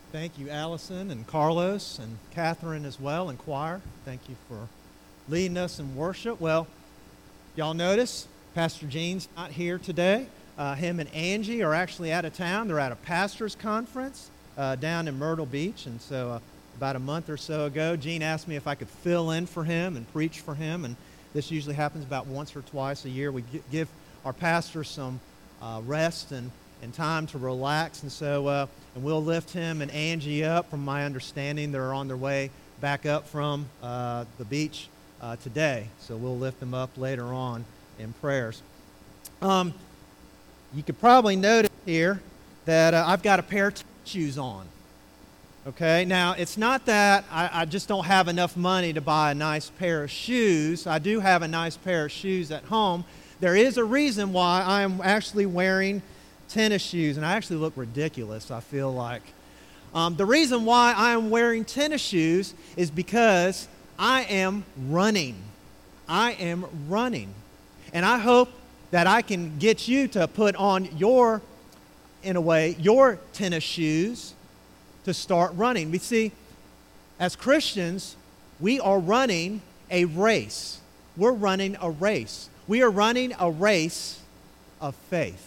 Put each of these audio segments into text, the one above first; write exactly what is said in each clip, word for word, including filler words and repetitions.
Thank you, Allison and Carlos and Catherine as well, and choir. Thank you for leading us in worship. Well, y'all notice Pastor Gene's not here today. Uh, him and Angie are actually out of town. They're at a pastor's conference uh, down in Myrtle Beach, and so uh, about a month or so ago, Gene asked me if I could fill in for him and preach for him, and this usually happens about once or twice a year. We give our pastors some uh, rest and and time to relax, and so uh, and we'll lift him and Angie up. From my understanding, they're on their way back up from uh, the beach uh, today, so we'll lift them up later on in prayers. Um, you could probably notice here that uh, I've got a pair of tennis shoes on. Okay, now it's not that I, I just don't have enough money to buy a nice pair of shoes. I do have a nice pair of shoes at home. There is a reason why I am actually wearing tennis shoes, and I actually look ridiculous, I feel like. Um, the reason why I am wearing tennis shoes is because I am running. I am running. And I hope that I can get you to put on your, in a way, your tennis shoes to start running. We see, as Christians, we are running a race. We're running a race. We are running a race of faith.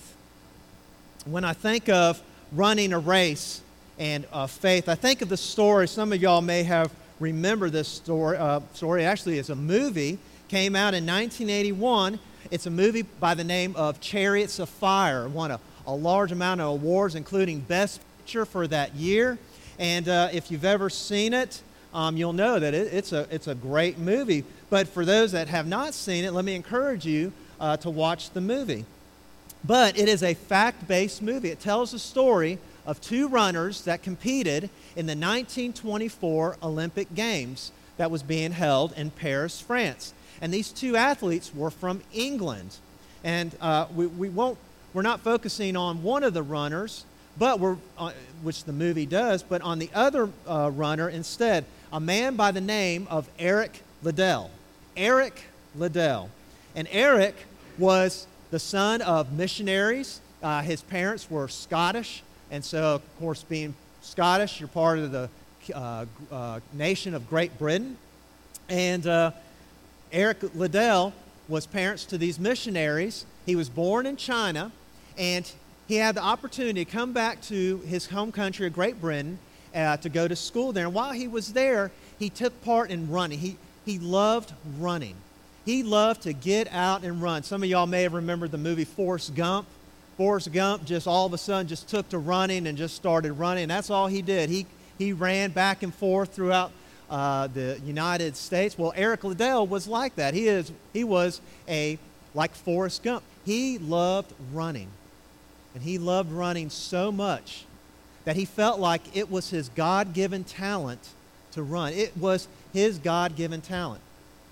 When I think of running a race and uh, faith, I think of the story. Some of y'all may have remembered this story. Uh, story actually, it's a movie. Came out in nineteen eighty-one. It's a movie by the name of Chariots of Fire. Won a, a large amount of awards, including Best Picture for that year. And uh, if you've ever seen it, um, you'll know that it, it's a it's a great movie. But for those that have not seen it, let me encourage you uh, to watch the movie. But it is a fact-based movie. It tells the story of two runners that competed in the nineteen twenty-four Olympic Games that was being held in Paris, France. And these two athletes were from England. And uh, we, we won't, we're not focusing on one of the runners, but we're, uh, which the movie does, but on the other uh, runner instead, a man by the name of Eric Liddell. Eric Liddell. And Eric was the son of missionaries. Uh, his parents were Scottish, and so, of course, being Scottish, you're part of the uh, uh, nation of Great Britain. And uh, Eric Liddell was parents to these missionaries. He was born in China, and he had the opportunity to come back to his home country of Great Britain uh, to go to school there. And while he was there, he took part in running. He, he loved running. He loved to get out and run. Some of y'all may have remembered the movie Forrest Gump. Forrest Gump just all of a sudden just took to running and just started running. That's all he did. He, he ran back and forth throughout uh, the United States. Well, Eric Liddell was like that. He, is, he was a, like Forrest Gump. He loved running. And he loved running so much that he felt like it was his God-given talent to run. It was his God-given talent.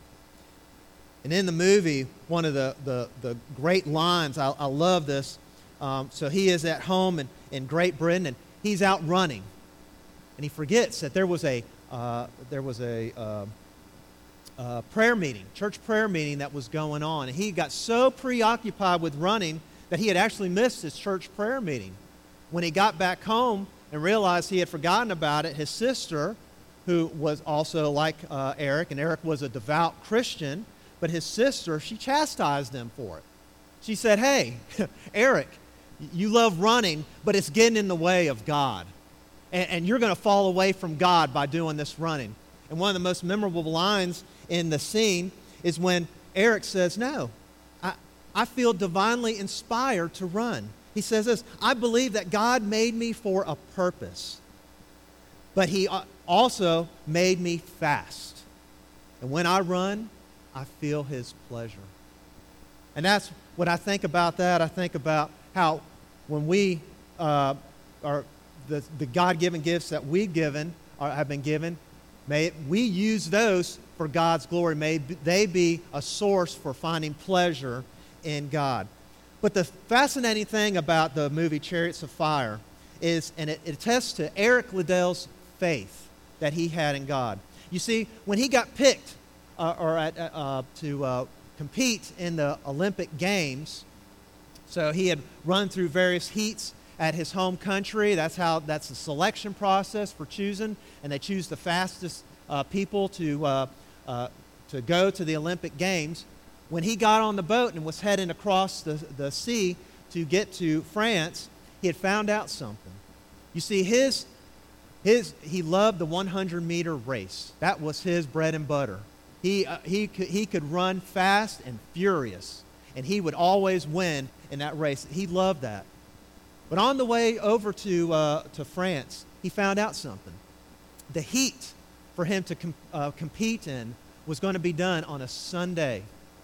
And in the movie, one of the, the, the great lines, I, I love this. Um, so he is at home in, in Great Britain, and he's out running. And he forgets that there was a, uh, there was a uh, uh, prayer meeting, church prayer meeting that was going on. And he got so preoccupied with running that he had actually missed his church prayer meeting. When he got back home and realized he had forgotten about it, his sister, who was also like uh, Eric, and Eric was a devout Christian, but his sister, she chastised him for it. She said, hey, Eric, you love running, but it's getting in the way of God. And, and you're going to fall away from God by doing this running. And one of the most memorable lines in the scene is when Eric says, no, I, I feel divinely inspired to run. He says this, I believe that God made me for a purpose, but he also made me fast. And when I run, I feel his pleasure. And that's when I think about that, I think about how when we uh, are the, the God-given gifts that we've given, or have been given, may it, we use those for God's glory. May they be a source for finding pleasure in God. But the fascinating thing about the movie Chariots of Fire is, and it, it attests to Eric Liddell's faith that he had in God. You see, when he got picked Uh, or at, uh, to uh, compete in the Olympic Games. So he had run through various heats, at his home country. That's how that's the selection process for choosing, and they choose the fastest uh, people to uh, uh, to go to the Olympic Games. When he got on the boat and was heading across the, the sea to get to France, he had found out something. You see, his his he loved the hundred meter race. That was his bread and butter. He uh, he could, he could run fast and furious, and he would always win in that race. He loved that. But on the way over to uh, to France, he found out something. The heat for him to com- uh, compete in was going to be done on a Sunday.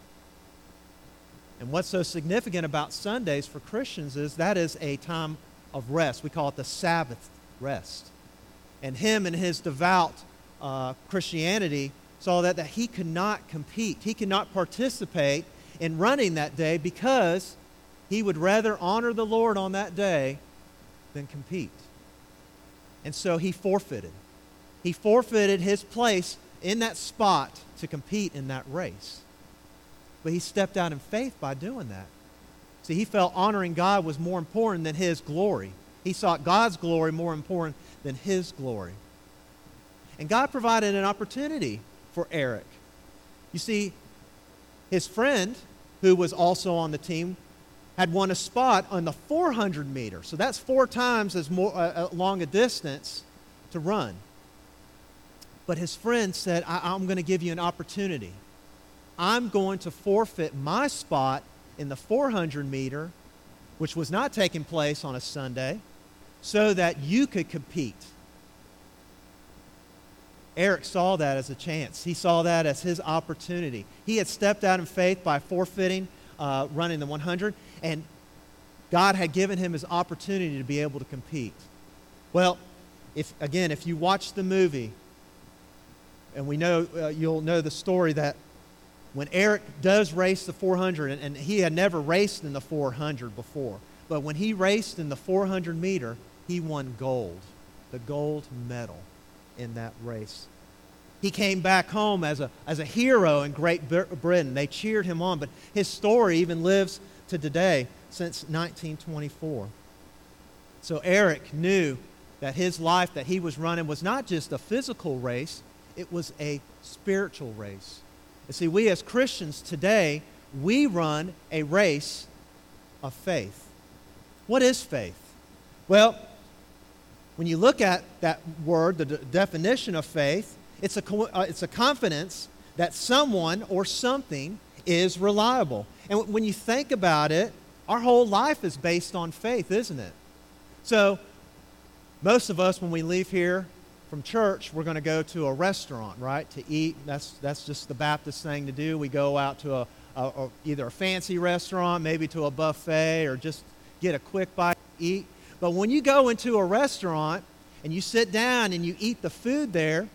And what's so significant about Sundays for Christians is that is a time of rest. We call it the Sabbath rest. And him and his devout uh, Christianity saw that, that he could not compete. He could not participate in running that day because he would rather honor the Lord on that day than compete. And so he forfeited. He forfeited his place in that spot to compete in that race. But he stepped out in faith by doing that. See, he felt honoring God was more important than his glory. He saw God's glory more important than his glory. And God provided an opportunity for Eric. You see, his friend, who was also on the team, had won a spot on the four hundred meter. So that's four times as more, uh, long a distance to run. But his friend said, I- I'm going to give you an opportunity. I'm going to forfeit my spot in the four hundred meter, which was not taking place on a Sunday, so that you could compete. Eric saw that as a chance. He saw that as his opportunity. He had stepped out in faith by forfeiting uh, running the one hundred, and God had given him his opportunity to be able to compete. Well, if again, if you watch the movie, and we know uh, you'll know the story that when Eric does race the four hundred, and, and he had never raced in the four hundred before, but when he raced in the four hundred meter, he won gold, the gold medal in that race. He came back home as a, as a hero in Great Britain. They cheered him on, but his story even lives to today since nineteen twenty-four. So Eric knew that his life that he was running was not just a physical race, it was a spiritual race. You see, we as Christians today, we run a race of faith. What is faith? Well, when you look at that word, the de- definition of faith, it's a, co- uh, it's a confidence that someone or something is reliable. And w- when you think about it, our whole life is based on faith, isn't it? So, most of us, when we leave here from church, we're going to go to a restaurant, right, to eat. That's that's just the Baptist thing to do. We go out to a, a, a either a fancy restaurant, maybe to a buffet, or just get a quick bite to eat. But when you go into a restaurant and you sit down and you eat the food there,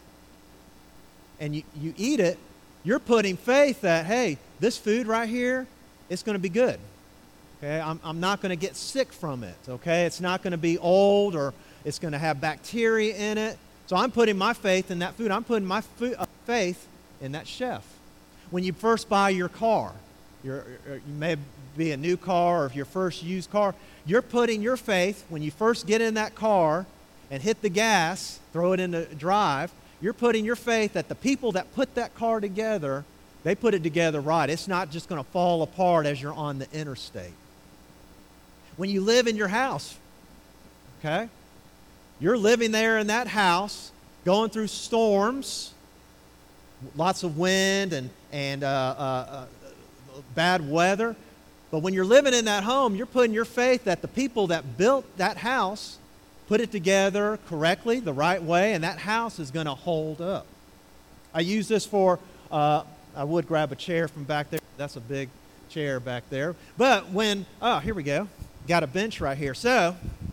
and you, you eat it, you're putting faith that, hey, this food right here, it's going to be good. Okay, I'm, I'm not going to get sick from it. Okay, it's not going to be old or it's going to have bacteria in it. So I'm putting my faith in that food. I'm putting my food, uh, faith in that chef. When you first buy your car, your, you may be a new car or if your first used car, you're putting your faith, when you first get in that car and hit the gas, throw it into drive, you're putting your faith that the people that put that car together, they put it together right. It's not just going to fall apart as you're on the interstate. When you live in your house, okay, you're living there in that house, going through storms, lots of wind and, and uh, uh, uh, bad weather. But when you're living in that home, you're putting your faith that the people that built that house put it together correctly, the right way, and that house is going to hold up. I use this for, uh, I would grab a chair from back there. That's a big chair back there. But when, oh, here we go. Got a bench right here. So,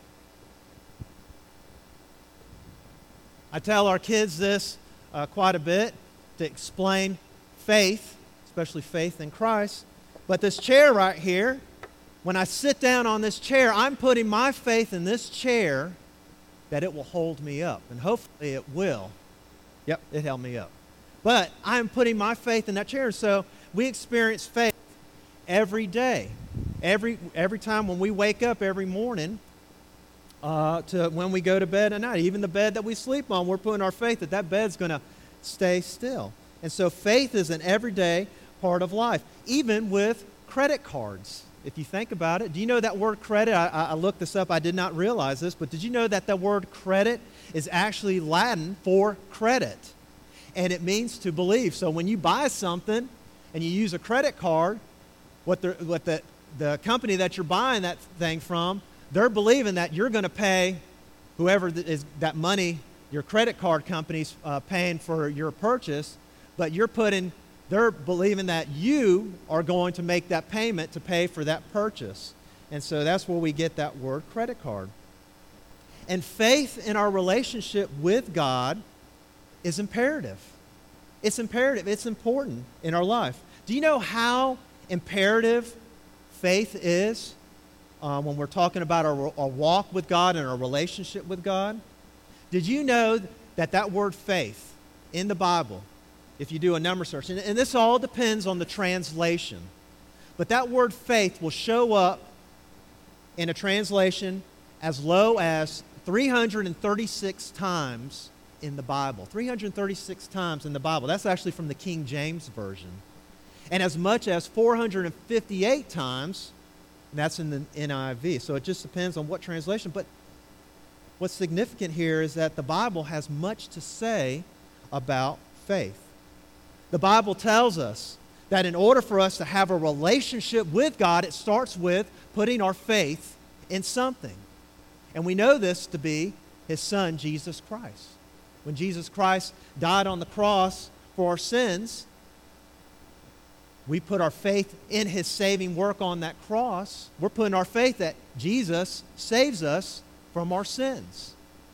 I tell our kids this uh, quite a bit to explain faith, especially faith in Christ. But this chair right here, when I sit down on this chair, I'm putting my faith in this chair that it will hold me up. And hopefully it will. Yep, it held me up. But I'm putting my faith in that chair. So we experience faith every day. Every, every time when we wake up every morning, uh, to when we go to bed at night. Even the bed that we sleep on, we're putting our faith that that bed's going to stay still. And so faith is an everyday part of life, even with credit cards. If you think about it, do you know that word credit? I, I looked this up. I did not realize this, but did you know that the word credit is actually Latin for credit? And it means to believe. So when you buy something and you use a credit card, what the, what the, the company that you're buying that thing from, they're believing that you're going to pay whoever is that money, your credit card company's uh, paying for your purchase, but you're putting, they're believing that you are going to make that payment to pay for that purchase. And so that's where we get that word credit card. And faith in our relationship with God is imperative. It's imperative. It's important in our life. Do you know how imperative faith is uh, when we're talking about our, our walk with God and our relationship with God? Did you know that that word faith in the Bible, if you do a number search, and, and this all depends on the translation, but that word faith will show up in a translation as low as three hundred thirty-six times in the Bible. three hundred thirty-six times in the Bible. That's actually from the King James Version. And as much as four hundred fifty-eight times, and that's in the N I V. So it just depends on what translation. But what's significant here is that the Bible has much to say about faith. The Bible tells us that in order for us to have a relationship with God, it starts with putting our faith in something. And we know this to be His Son, Jesus Christ. When Jesus Christ died on the cross for our sins, we put our faith in His saving work on that cross. We're putting our faith that Jesus saves us from our sins.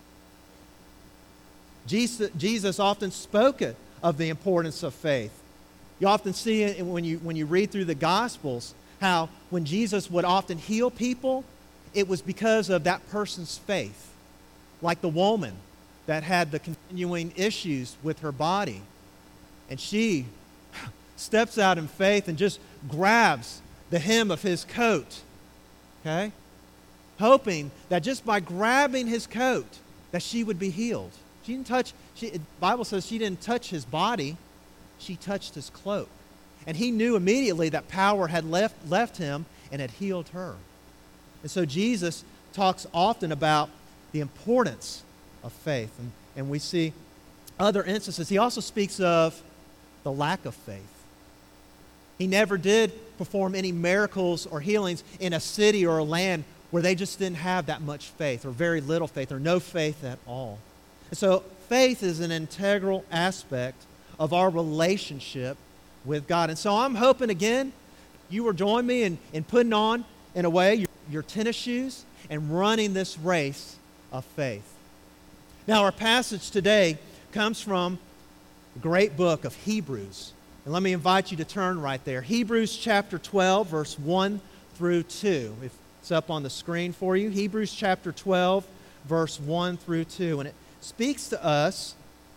Jesus, Jesus often spoke of the importance of faith. You often see it when you, when you read through the Gospels, how when Jesus would often heal people, it was because of that person's faith. Like the woman that had the continuing issues with her body. And she steps out in faith and just grabs the hem of His coat. Okay? Hoping that just by grabbing His coat, that she would be healed. She didn't touch, she, the Bible says she didn't touch His body, she touched His cloak. And He knew immediately that power had left, left Him and had healed her. And so Jesus talks often about the importance of faith. And, and we see other instances. He also speaks of the lack of faith. He never did perform any miracles or healings in a city or a land where they just didn't have that much faith, or very little faith, or no faith at all. And so faith is an integral aspect of our relationship with God. And so I'm hoping, again, you will join me in, in putting on, in a way, your, your tennis shoes and running this race of faith. Now, our passage today comes from the great book of Hebrews. And let me invite you to turn right there. Hebrews chapter twelve, verse one through two. If it's up on the screen for you. Hebrews chapter twelve, verse one through two. And it speaks to us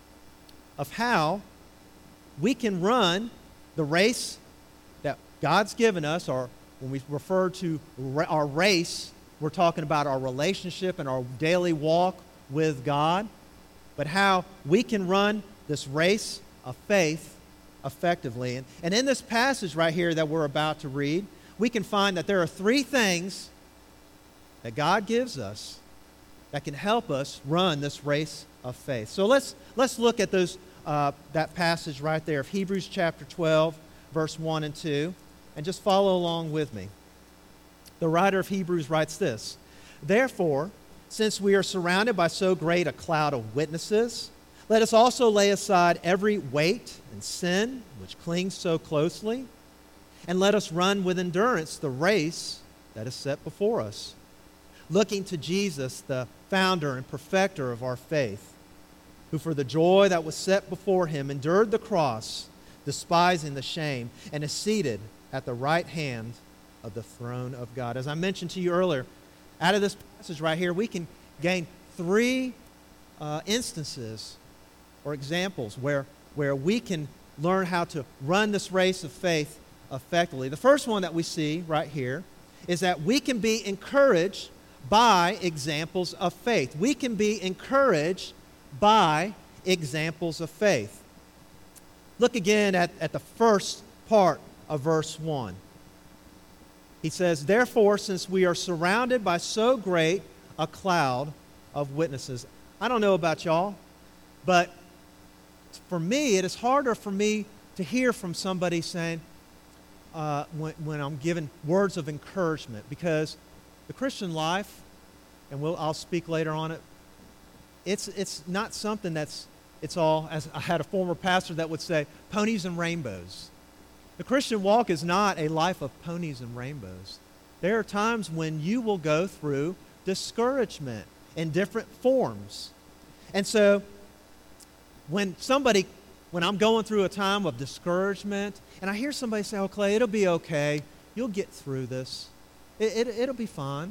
of how we can run the race that God's given us, or when we refer to our race, we're talking about our relationship and our daily walk with God, but how we can run this race of faith effectively. And, and in this passage right here that we're about to read, we can find that there are three things that God gives us that can help us run this race of faith. So let's let's look at those uh, that passage right there of Hebrews chapter twelve, verse one and two, and just follow along with me. The writer of Hebrews writes this: "Therefore, since we are surrounded by so great a cloud of witnesses, let us also lay aside every weight and sin which clings so closely, and let us run with endurance the race that is set before us, looking to Jesus, the founder and perfecter of our faith, who for the joy that was set before Him endured the cross, despising the shame, and is seated at the right hand of the throne of God." As I mentioned to you earlier, out of this passage right here, we can gain three uh, instances or examples where, where we can learn how to run this race of faith effectively. The first one that we see right here is that we can be encouraged by examples of faith. We can be encouraged by examples of faith. Look again at, at the first part of verse one. He says, "Therefore, since we are surrounded by so great a cloud of witnesses." I don't know about y'all, but for me, it is harder for me to hear from somebody saying, uh, when, when I'm given words of encouragement, because the Christian life, and we'll, I'll speak later on it, it's, it's not something that's, it's all, as I had a former pastor that would say, ponies and rainbows. The Christian walk is not a life of ponies and rainbows. There are times when you will go through discouragement in different forms. And so when somebody, when I'm going through a time of discouragement, and I hear somebody say, "Oh, Clay, it'll be okay. You'll get through this. It, it, it'll be fine."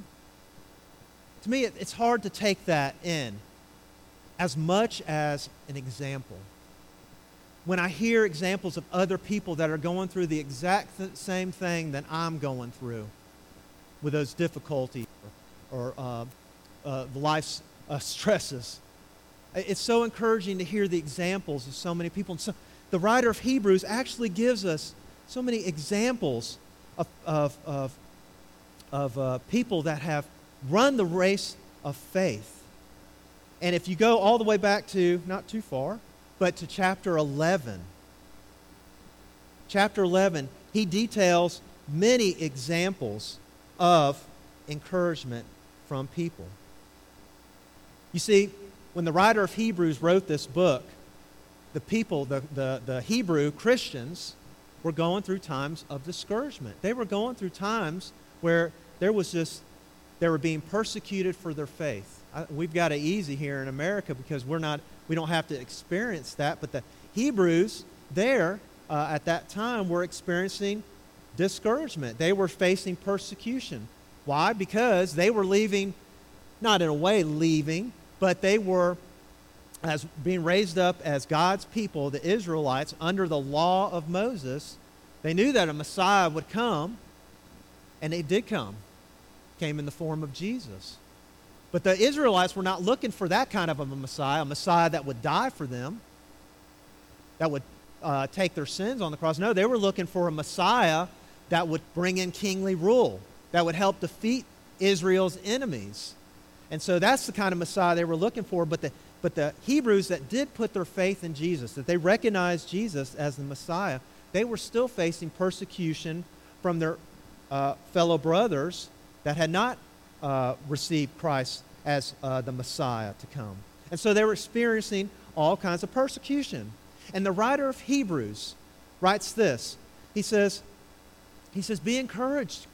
To me, it, it's hard to take that in as much as an example. When I hear examples of other people that are going through the exact th- same thing that I'm going through with those difficulties or, or uh, uh, life's uh, stresses, it's so encouraging to hear the examples of so many people. And so the writer of Hebrews actually gives us so many examples of, of, of, of uh, people that have run the race of faith. And if you go all the way back to, not too far, but to chapter eleven. Chapter eleven, he details many examples of encouragement from people. You see, when the writer of Hebrews wrote this book, the people, the, the, the Hebrew Christians, were going through times of discouragement. They were going through times where there was just, they were being persecuted for their faith. I, we've got it easy here in America because we're not, we don't have to experience that. But the Hebrews there uh, at that time were experiencing discouragement. They were facing persecution. Why? Because they were leaving, not in a way leaving, but they were as being raised up as God's people, the Israelites, under the law of Moses. They knew that a Messiah would come, and it did come. Came in the form of Jesus. But the Israelites were not looking for that kind of a Messiah, a Messiah that would die for them, that would uh, take their sins on the cross. No, they were looking for a Messiah that would bring in kingly rule, that would help defeat Israel's enemies. And so that's the kind of Messiah they were looking for. But the, but the Hebrews that did put their faith in Jesus, that they recognized Jesus as the Messiah, they were still facing persecution from their uh, fellow brothers that had not uh, received Christ as uh, the Messiah to come. And so they were experiencing all kinds of persecution. And the writer of Hebrews writes this. He says, he says, "Be encouraged.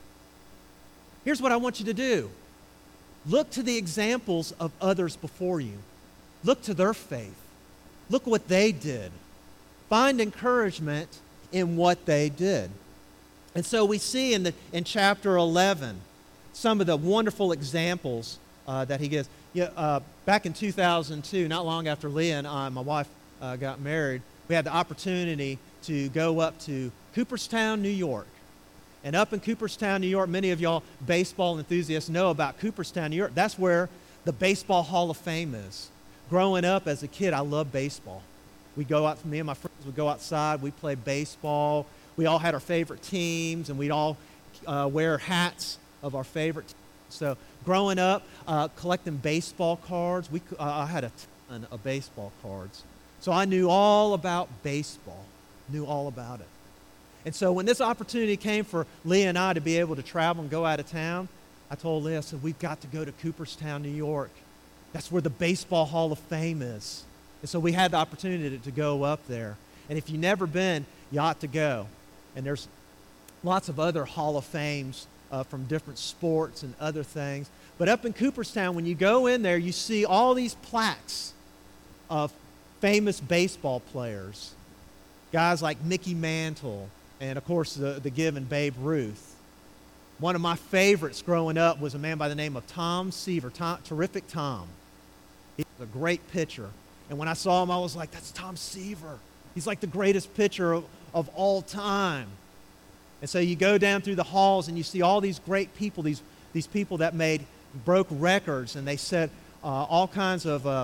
Here's what I want you to do. Look to the examples of others before you. Look to their faith. Look what they did. Find encouragement in what they did." And so we see in the in chapter eleven some of the wonderful examples uh, that he gives. Yeah, uh, back in two thousand two, not long after Leah and I, my wife, uh, got married, we had the opportunity to go up to Cooperstown, New York. And up in Cooperstown, New York, many of y'all baseball enthusiasts know about Cooperstown, New York. That's where the Baseball Hall of Fame is. Growing up as a kid, I loved baseball. We go out, me and my friends would go outside, we'd play baseball. We all had our favorite teams, and we'd all uh, wear hats of our favorite teams. So growing up, uh, collecting baseball cards, we uh, I had a ton of baseball cards. So I knew all about baseball, knew all about it. And so when this opportunity came for Leah and I to be able to travel and go out of town, I told Leah, I said, we've got to go to Cooperstown, New York. That's where the Baseball Hall of Fame is. And so we had the opportunity to, to go up there. And if you've never been, you ought to go. And there's lots of other Hall of Fames uh, from different sports and other things. But up in Cooperstown, when you go in there, you see all these plaques of famous baseball players. Guys like Mickey Mantle, and of course the, the given Babe Ruth. One of my favorites growing up was a man by the name of Tom Seaver, Tom, Terrific Tom. He was a great pitcher. And when I saw him, I was like, that's Tom Seaver. He's like the greatest pitcher of, of all time. And so you go down through the halls and you see all these great people, these, these people that made broke records, and they set uh, all kinds of, uh,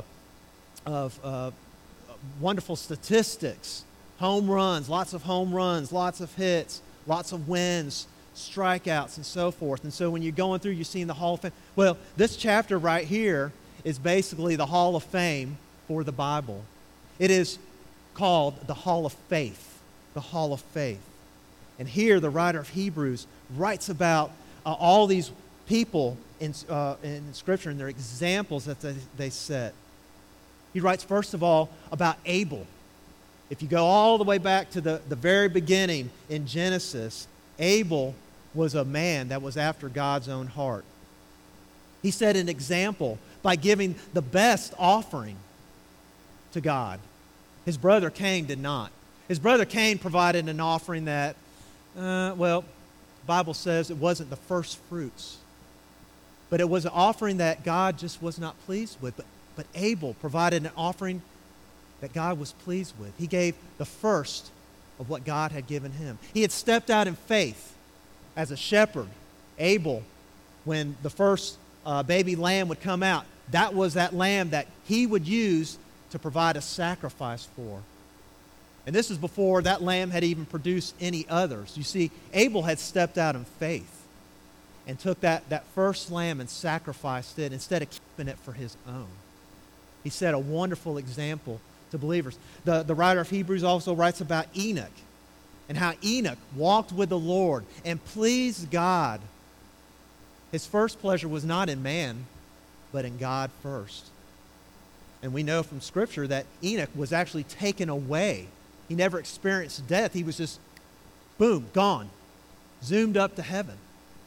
of uh, wonderful statistics. Home runs, lots of home runs, lots of hits, lots of wins, strikeouts, and so forth. And so when you're going through, you're seeing the Hall of Fame. Well, this chapter right here is basically the Hall of Fame for the Bible. It is called the Hall of Faith, the Hall of Faith. And here the writer of Hebrews writes about uh, all these people in, uh, in Scripture and their examples that they, they set. He writes, first of all, about Abel. If you go all the way back to the, the very beginning in Genesis, Abel was a man that was after God's own heart. He set an example by giving the best offering to God. His brother Cain did not. His brother Cain provided an offering that, uh, well, the Bible says it wasn't the first fruits. But it was an offering that God just was not pleased with. But, but Abel provided an offering that God was pleased with. He gave the first of what God had given him. He had stepped out in faith as a shepherd. Abel, when the first uh, baby lamb would come out, that was that lamb that he would use to provide a sacrifice for. And this is before that lamb had even produced any others. You see, Abel had stepped out in faith and took that, that first lamb and sacrificed it instead of keeping it for his own. He set a wonderful example to believers. The, the writer of Hebrews also writes about Enoch and how Enoch walked with the Lord and pleased God. His first pleasure was not in man, but in God first. And we know from Scripture that Enoch was actually taken away. He never experienced death. He was just, boom, gone, zoomed up to heaven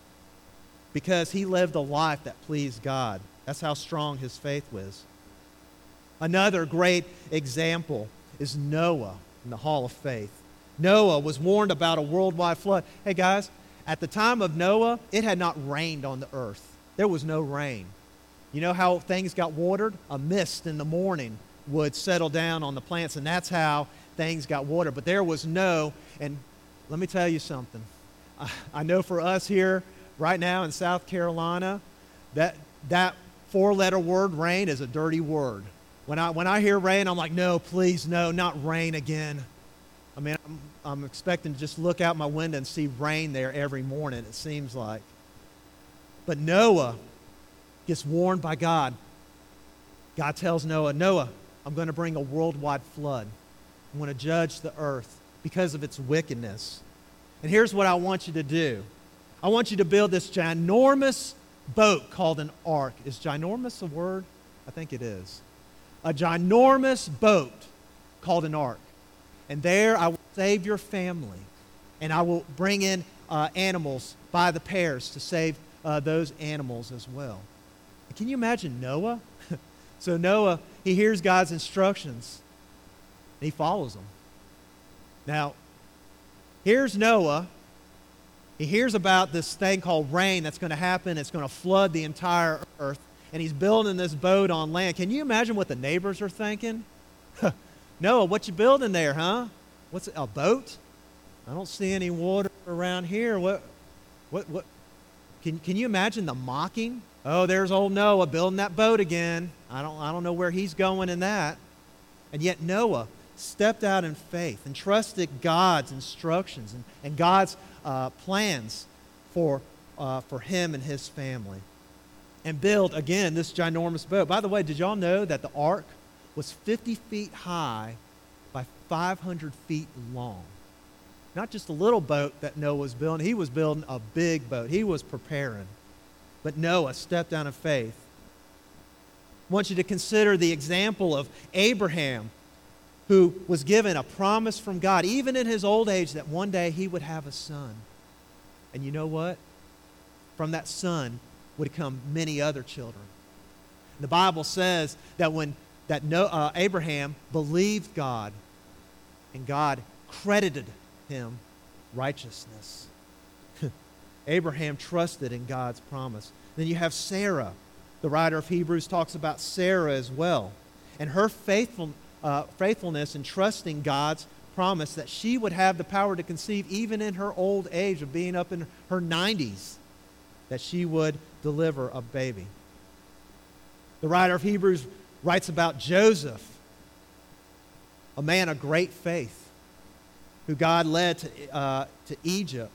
because he lived a life that pleased God. That's how strong his faith was. Another great example is Noah in the Hall of Faith. Noah was warned about a worldwide flood. Hey guys, at the time of Noah, it had not rained on the earth. There was no rain. You know how things got watered? A mist in the morning would settle down on the plants, and that's how things got watered. But there was no, and let me tell you something. I, I know for us here right now in South Carolina, that that four-letter word, rain, is a dirty word. When I, when I hear rain, I'm like, no, please, no, not rain again. I mean, I'm, I'm expecting to just look out my window and see rain there every morning, it seems like. But Noah gets warned by God. God tells Noah, Noah, I'm going to bring a worldwide flood. I'm going to judge the earth because of its wickedness. And here's what I want you to do. I want you to build this ginormous boat called an ark. Is ginormous a word? I think it is. A ginormous boat called an ark. And there I will save your family. And I will bring in uh, animals by the pairs to save uh, those animals as well. Can you imagine Noah? So Noah, he hears God's instructions. And he follows them. Now, here's Noah. He hears about this thing called rain that's going to happen. It's going to flood the entire earth. And he's building this boat on land. Can you imagine what the neighbors are thinking? Noah, what you building there, huh? What's it, a boat? I don't see any water around here. What, what, what? Can, can you imagine the mocking? Oh, there's old Noah building that boat again. I don't, I don't know where he's going in that. And yet Noah stepped out in faith and trusted God's instructions and, and God's uh, plans for, uh, for him and his family. And build, again, this ginormous boat. By the way, did y'all know that the ark was fifty feet high by five hundred feet long? Not just a little boat that Noah was building. He was building a big boat. He was preparing. But Noah stepped out in faith. I want you to consider the example of Abraham, who was given a promise from God, even in his old age, that one day he would have a son. And you know what? From that son would come many other children. The Bible says that when that no, uh, Abraham believed God, and God credited him righteousness. Abraham trusted in God's promise. Then you have Sarah. The writer of Hebrews talks about Sarah as well, and her faithful, uh, faithfulness in trusting God's promise that she would have the power to conceive even in her old age of being up in her nineties, that she would deliver a baby. The writer of Hebrews writes about Joseph, a man of great faith, who God led to, uh, to Egypt.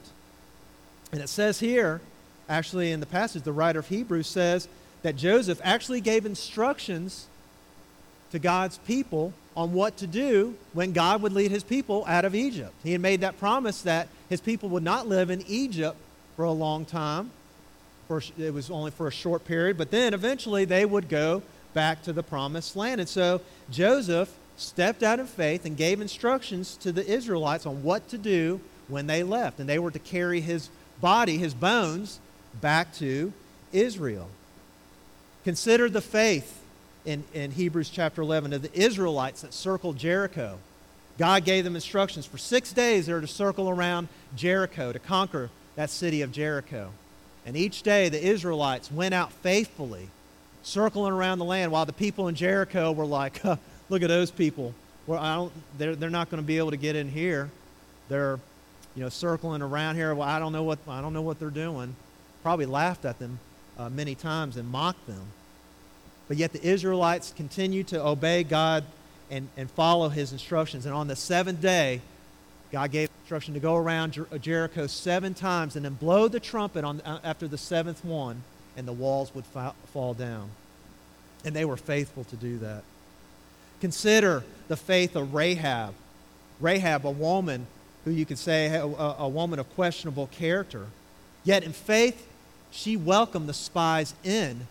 And it says here, actually in the passage, the writer of Hebrews says that Joseph actually gave instructions to God's people on what to do when God would lead his people out of Egypt. He had made that promise that his people would not live in Egypt for a long time. For, it was only for a short period, but then eventually they would go back to the promised land. And so Joseph stepped out in faith and gave instructions to the Israelites on what to do when they left. And they were to carry his body, his bones, back to Israel. Consider the faith in, in Hebrews chapter eleven of the Israelites that circled Jericho. God gave them instructions. For six days they were to circle around Jericho, to conquer that city of Jericho. And each day the Israelites went out faithfully, circling around the land, while the people in Jericho were like, huh, look at those people. Well, I don't, they're, they're not going to be able to get in here. They're, you know, circling around here. Well, I don't know what, I don't know what they're doing. Probably laughed at them uh, many times and mocked them. But yet the Israelites continued to obey God and, and follow his instructions. And on the seventh day, God gave instruction to go around Jer- Jericho seven times and then blow the trumpet on, uh, after the seventh one, and the walls would fa- fall down. And they were faithful to do that. Consider the faith of Rahab. Rahab, a woman who you could say a, a woman of questionable character. Yet in faith, she welcomed the spies in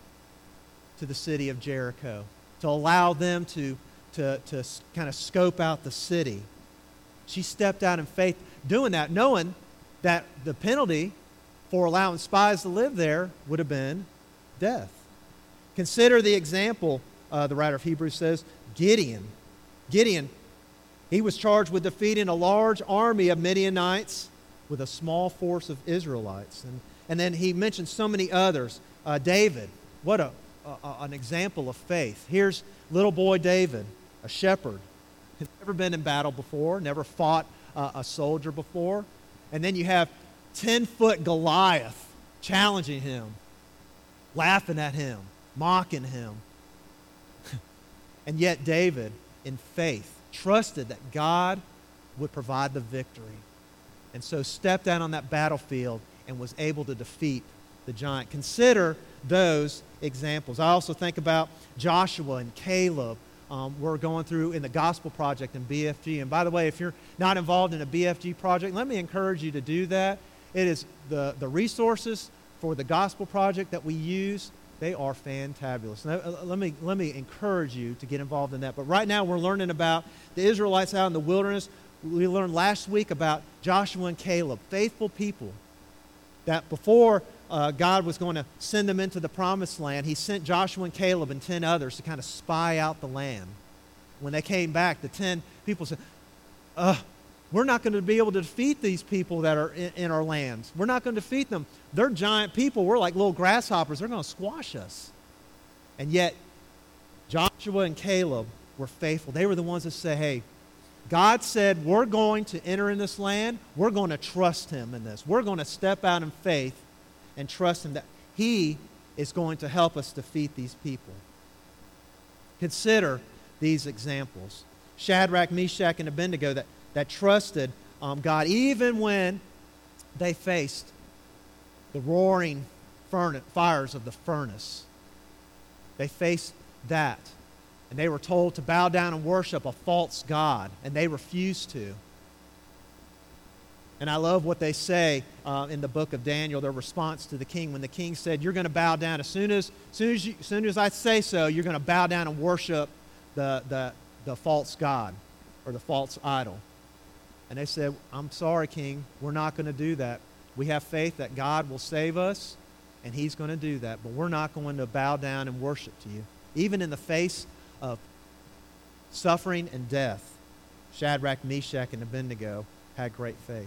to the city of Jericho to allow them to, to, to kind of scope out the city. She stepped out in faith doing that, knowing that the penalty for allowing spies to live there would have been death. Consider the example, uh, the writer of Hebrews says, Gideon. Gideon, he was charged with defeating a large army of Midianites with a small force of Israelites. And, and then he mentions so many others. Uh, David, what a, a, an example of faith. Here's little boy David, a shepherd. He's never been in battle before, never fought uh, a soldier before. And then you have ten-foot Goliath challenging him, laughing at him, mocking him. And yet David, in faith, trusted that God would provide the victory. And so stepped out on that battlefield and was able to defeat the giant. Consider those examples. I also think about Joshua and Caleb. Um, we're going through in the Gospel Project in B F G. And by the way, if you're not involved in a B F G project, let me encourage you to do that. It is the, the resources for the Gospel Project that we use. They are fantabulous. Now, uh, let me, let me encourage you to get involved in that. But right now we're learning about the Israelites out in the wilderness. We learned last week about Joshua and Caleb, faithful people that before uh, God was going to send them into the promised land, he sent Joshua and Caleb and ten others to kind of spy out the land. When they came back, the ten people said, uh, we're not going to be able to defeat these people that are in, in our lands. We're not going to defeat them. They're giant people. We're like little grasshoppers. They're going to squash us. And yet, Joshua and Caleb were faithful. They were the ones that say, hey, God said we're going to enter in this land. We're going to trust him in this. We're going to step out in faith and trust him that he is going to help us defeat these people. Consider these examples. Shadrach, Meshach, and Abednego that, that trusted um, God even when they faced the roaring furnace, fires of the furnace. They faced that. And they were told to bow down and worship a false god, and they refused to. And I love what they say uh, in the book of Daniel, their response to the king. When the king said, you're going to bow down, as soon as, soon as, you, as soon as I say so, you're going to bow down and worship the, the, the false god or the false idol. And they said, I'm sorry, king, we're not going to do that. We have faith that God will save us, and he's going to do that. But we're not going to bow down and worship to you. Even in the face of suffering and death, Shadrach, Meshach, and Abednego had great faith.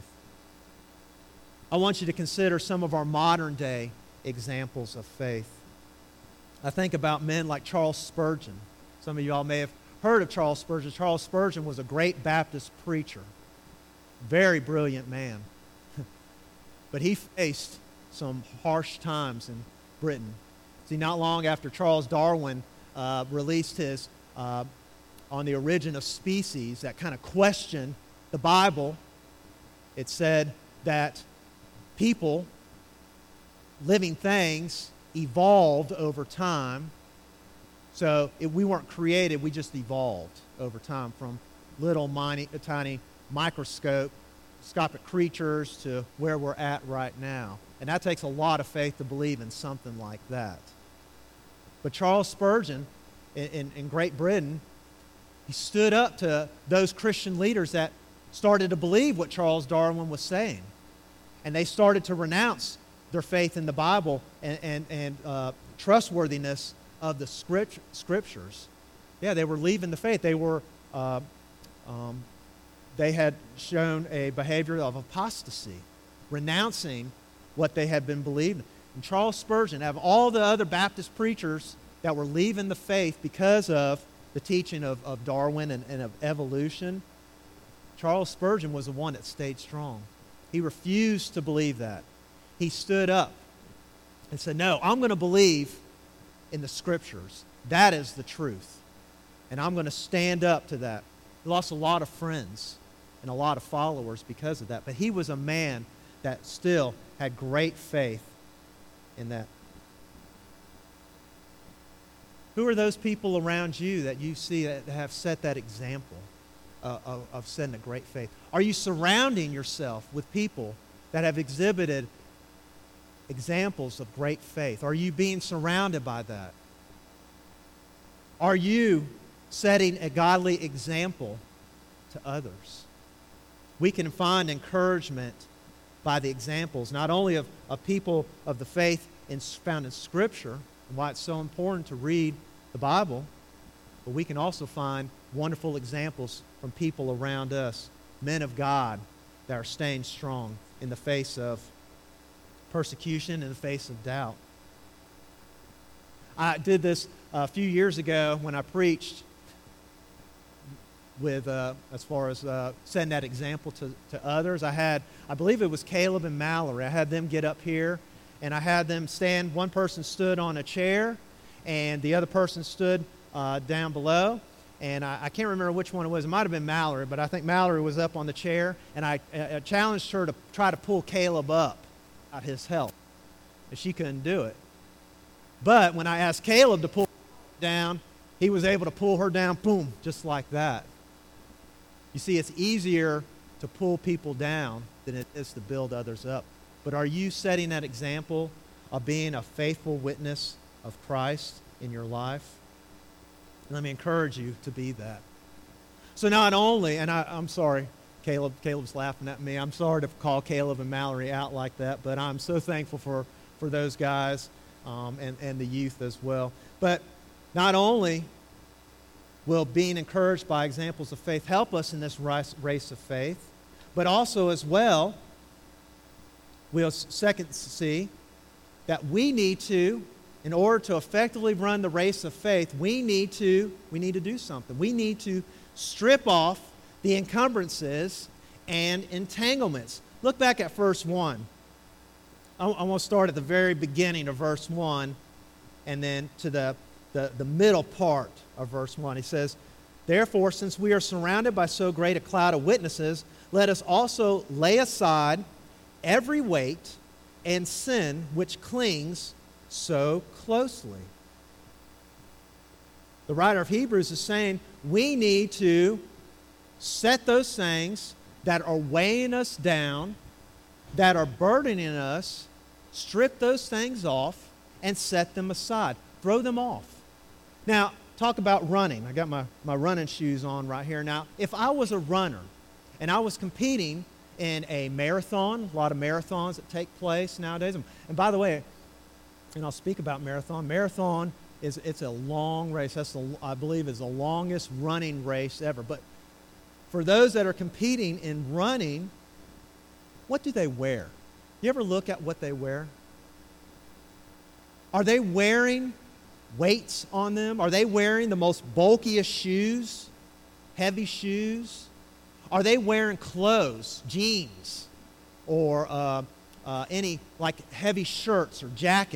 I want you to consider some of our modern day examples of faith. I think about men like Charles Spurgeon. Some of you all may have heard of Charles Spurgeon. Charles Spurgeon was a great Baptist preacher. Very brilliant man. But he faced some harsh times, and Britain. See, not long after Charles Darwin uh, released his uh, On the Origin of Species, that kind of questioned the Bible, it said that people, living things, evolved over time. So it, we weren't created, we just evolved over time from little mini, tiny microscopic creatures to where we're at right now. And that takes a lot of faith to believe in something like that. But Charles Spurgeon in, in, in Great Britain, he stood up to those Christian leaders that started to believe what Charles Darwin was saying. And they started to renounce their faith in the Bible and, and, and uh, trustworthiness of the script, scriptures. Yeah, they were leaving the faith. They were, uh, um, they had shown a behavior of apostasy, renouncing what they had been believing. And Charles Spurgeon, out of all the other Baptist preachers that were leaving the faith because of the teaching of, of Darwin and, and of evolution, Charles Spurgeon was the one that stayed strong. He refused to believe that. He stood up and said, no, I'm going to believe in the Scriptures. That is the truth. And I'm going to stand up to that. He lost a lot of friends and a lot of followers because of that. But he was a man that still had great faith in that. Who are those people around you that you see that have set that example uh, of, of setting a great faith? Are you surrounding yourself with people that have exhibited examples of great faith? Are you being surrounded by that? Are you setting a godly example to others? We can find encouragement by the examples, not only of, of people of the faith in, found in Scripture, and why it's so important to read the Bible, but we can also find wonderful examples from people around us, men of God that are staying strong in the face of persecution, in the face of doubt. I did this a few years ago when I preached with, uh, as far as uh, setting that example to, to others. I had, I believe it was Caleb and Mallory. I had them get up here, and I had them stand. One person stood on a chair, and the other person stood uh, down below. And I, I can't remember which one it was. It might have been Mallory, but I think Mallory was up on the chair, and I, I challenged her to try to pull Caleb up at his help. And she couldn't do it. But when I asked Caleb to pull her down, he was able to pull her down, boom, just like that. You see, it's easier to pull people down than it is to build others up. But are you setting that example of being a faithful witness of Christ in your life? Let me encourage you to be that. So not only, and I, I'm sorry, Caleb, Caleb's laughing at me. I'm sorry to call Caleb and Mallory out like that, but I'm so thankful for, for those guys um, and, and the youth as well. But not only will being encouraged by examples of faith help us in this race, race of faith, but also as well, we'll second see that we need to, in order to effectively run the race of faith, we need to, we need to do something. We need to strip off the encumbrances and entanglements. Look back at verse one. I, I want to start at the very beginning of verse one and then to the, the, the middle part of verse one. He says, therefore, since we are surrounded by so great a cloud of witnesses, let us also lay aside every weight and sin which clings so closely. The writer of Hebrews is saying we need to set those things that are weighing us down, that are burdening us, strip those things off and set them aside. Throw them off. Now, talk about running. I got my, my running shoes on right here. Now, if I was a runner and I was competing in a marathon, a lot of marathons that take place nowadays, and, and by the way, and I'll speak about marathon. Marathon is it's a long race. That's the, I believe is the longest running race ever. But for those that are competing in running, what do they wear? You ever look at what they wear? Are they wearing weights on them? Are they wearing the most bulkiest shoes, heavy shoes? Are they wearing clothes, jeans, or uh, uh, any like heavy shirts or jackets?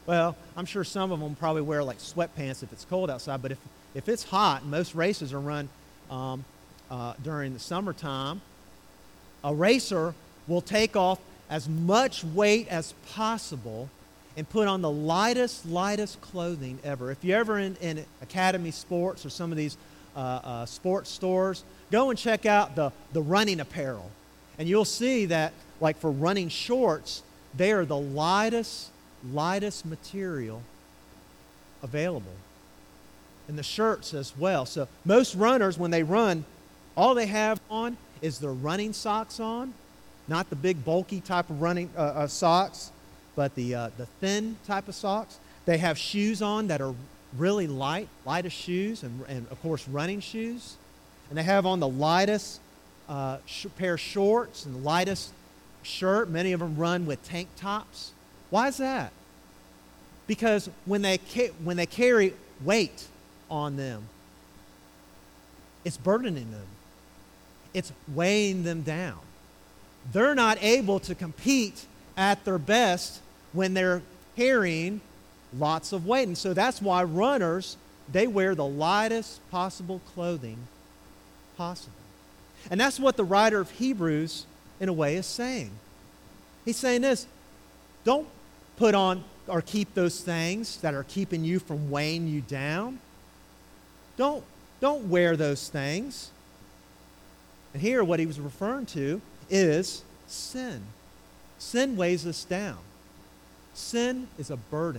Well, I'm sure some of them probably wear like sweatpants if it's cold outside, but if, if it's hot, and most races are run um, uh, during the summertime, a racer will take off as much weight as possible and put on the lightest, lightest clothing ever. If you're ever in, in Academy Sports or some of these uh, uh, sports stores, go and check out the, the running apparel. And you'll see that, like for running shorts, they are the lightest, lightest material available. And the shirts as well. So most runners, when they run, all they have on is their running socks on, not the big bulky type of running uh, uh, socks, but the uh, the thin type of socks. They have shoes on that are really light, lightest shoes, and, and of course running shoes. And they have on the lightest uh, sh- pair of shorts and the lightest shirt. Many of them run with tank tops. Why is that? Because when they ca- when they carry weight on them, it's burdening them. It's weighing them down. They're not able to compete at their best when they're carrying lots of weight. And so that's why runners, they wear the lightest possible clothing possible. And that's what the writer of Hebrews, in a way, is saying. He's saying this: don't put on or keep those things that are keeping you from weighing you down. Don't, don't wear those things. And here what he was referring to is sin. Sin weighs us down. Sin is a burden.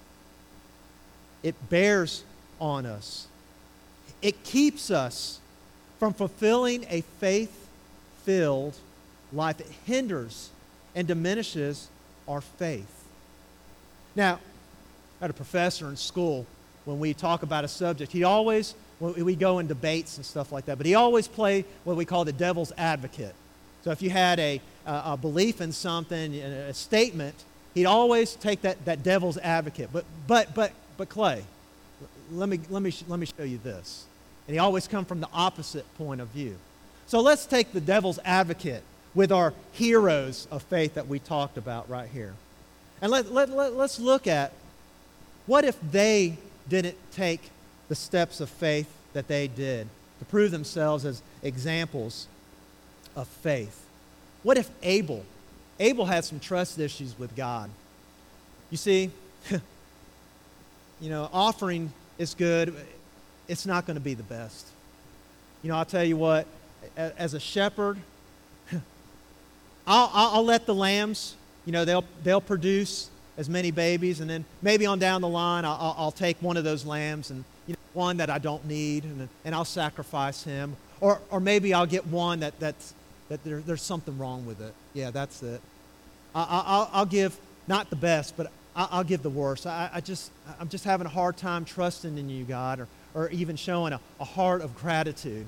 It bears on us. It keeps us from fulfilling a faith-filled life. It hinders and diminishes our faith. Now, I had a professor in school, when we talk about a subject, he always, when we go in debates and stuff like that, but he always played what we call the devil's advocate. So if you had a, a, a belief in something, a statement, he'd always take that, that devil's advocate. But, but, but, but Clay, let me, let, me, let me show you this. And he always come from the opposite point of view. So let's take the devil's advocate with our heroes of faith that we talked about right here. And let, let, let, let's look at, what if they didn't take the steps of faith that they did to prove themselves as examples of faith? What if Abel? Abel had some trust issues with God. You see, you know, offering is good. It's not going to be the best. You know, I'll tell you what, as a shepherd, I'll, I'll let the lambs, you know, they'll, they'll produce as many babies, and then maybe on down the line, I'll, I'll take one of those lambs, and you know, one that I don't need, and, and I'll sacrifice him. Or, or maybe I'll get one that, that's, that there, there's something wrong with it. Yeah, that's it. I, I, I'll, I'll give not the best, but I, I'll give the worst. I, I just, I'm just having a hard time trusting in you, God, or, or even showing a, a heart of gratitude.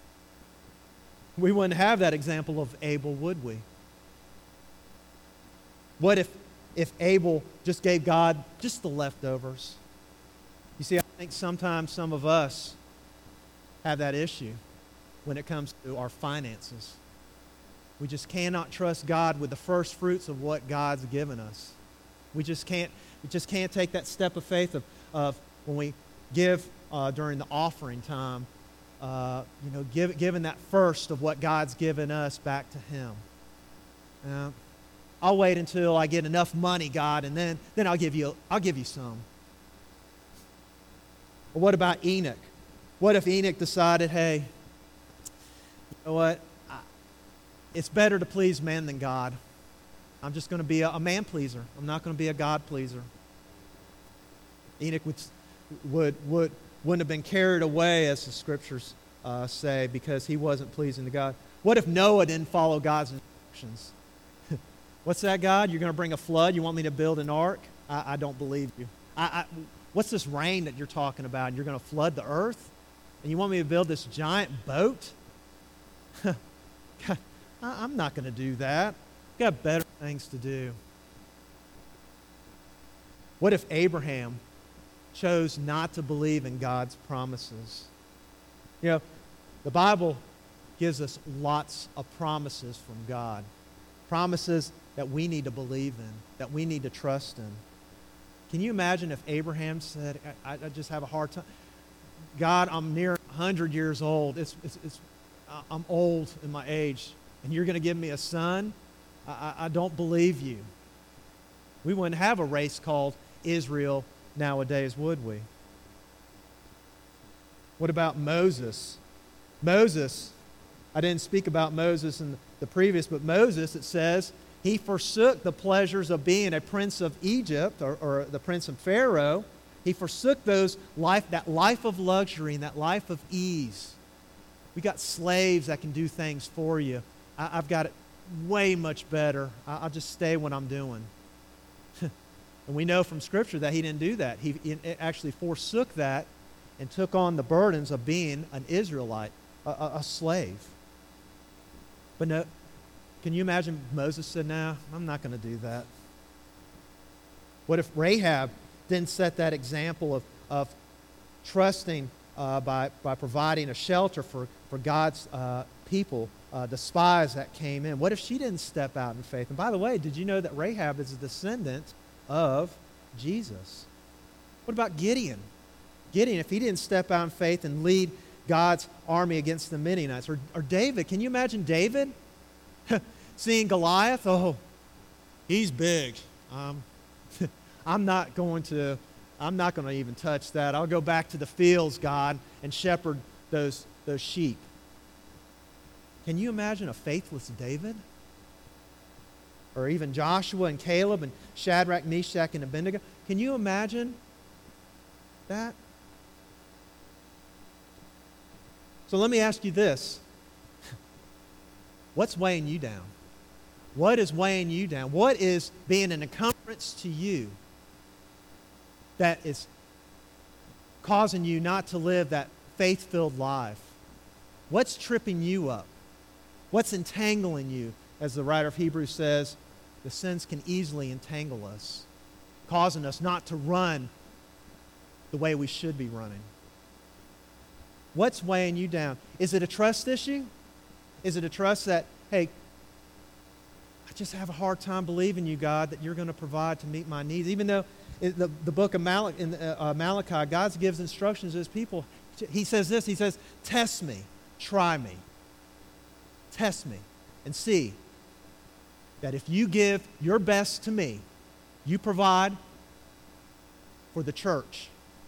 We wouldn't have that example of Abel, would we? What if if Abel just gave God just the leftovers? You see, I think sometimes some of us have that issue when it comes to our finances. We just cannot trust God with the first fruits of what God's given us. We just can't, we just can't take that step of faith of, of when we give uh, during the offering time, uh, you know, give, giving that first of what God's given us back to Him. Uh, I'll wait until I get enough money, God, and then, then I'll give you I'll give you some. Or what about Enoch? What if Enoch decided, hey, you know what? I, it's better to please man than God. I'm just going to be a, a man pleaser. I'm not going to be a God pleaser. Enoch would would would wouldn't have been carried away, as the scriptures uh, say, because he wasn't pleasing to God. What if Noah didn't follow God's instructions? What's that, God? You're going to bring a flood? You want me to build an ark? I, I don't believe you. I, I, what's this rain that you're talking about? You're going to flood the earth? And you want me to build this giant boat? God, I, I'm not going to do that. I've got better things to do. What if Abraham chose not to believe in God's promises? You know, the Bible gives us lots of promises from God. Promises that we need to believe in, that we need to trust in. Can you imagine if Abraham said, I, I just have a hard time. God, I'm near one hundred years old. It's, it's, it's, I'm old in my age, and you're going to give me a son? I, I, I don't believe you. We wouldn't have a race called Israel nowadays, would we? What about Moses? Moses, I didn't speak about Moses in the previous, but Moses, it says, he forsook the pleasures of being a prince of Egypt, or, or the prince of Pharaoh. He forsook those life, that life of luxury and that life of ease. We got slaves that can do things for you. I, I've got it way much better. I, I'll just stay what I'm doing. And we know from Scripture that he didn't do that. He, he actually forsook that and took on the burdens of being an Israelite, a, a, a slave. But no, can you imagine Moses said, no, I'm not going to do that. What if Rahab didn't set that example of, of trusting uh, by, by providing a shelter for, for God's uh, people, uh, the spies that came in? What if she didn't step out in faith? And by the way, did you know that Rahab is a descendant of Jesus? What about Gideon? Gideon, if he didn't step out in faith and lead God's army against the Midianites. Or, or David, can you imagine David seeing Goliath? Oh, he's big. Um, I'm not going to, I'm not going to even touch that. I'll go back to the fields, God, and shepherd those, those sheep. Can you imagine a faithless David? Or even Joshua and Caleb and Shadrach, Meshach, and Abednego? Can you imagine that? So let me ask you this. What's weighing you down? What is weighing you down? What is being an encumbrance to you that is causing you not to live that faith-filled life? What's tripping you up? What's entangling you? As the writer of Hebrews says, the sins can easily entangle us, causing us not to run the way we should be running. What's weighing you down? Is it a trust issue? Is it a trust that, hey, I just have a hard time believing you, God, that you're going to provide to meet my needs? Even though in the, the book of Mal- in, uh, Malachi, God gives instructions to his people. He says this, he says, test me, try me, test me, and see that if you give your best to me, you provide for the church,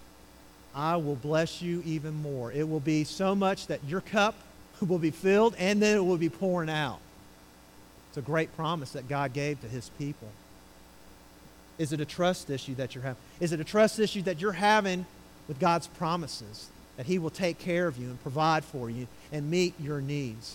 I will bless you even more. It will be so much that your cup will be filled and then it will be pouring out. It's a great promise that God gave to his people. Is it a trust issue that you're having? Is it a trust issue that you're having with God's promises, that he will take care of you and provide for you and meet your needs?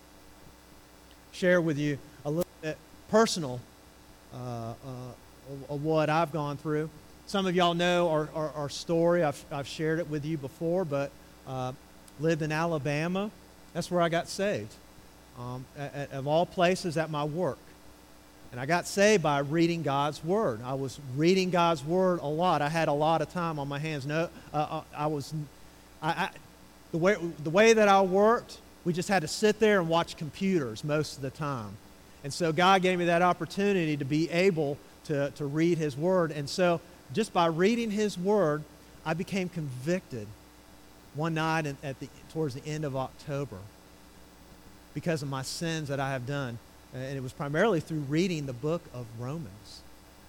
Share with you a little bit personal uh, uh, of what I've gone through. Some of y'all know our, our, our story. I've, I've shared it with you before, but uh, lived in Alabama. That's where I got saved. Um, at, at, of all places, at my work. And I got saved by reading God's Word. I was reading God's Word a lot. I had a lot of time on my hands. No, uh, I was, I, I, the way the way that I worked, we just had to sit there and watch computers most of the time. And so God gave me that opportunity to be able to, to read His Word. And so just by reading His Word, I became convicted one night at the towards the end of October because of my sins that I have done. And it was primarily through reading the book of Romans.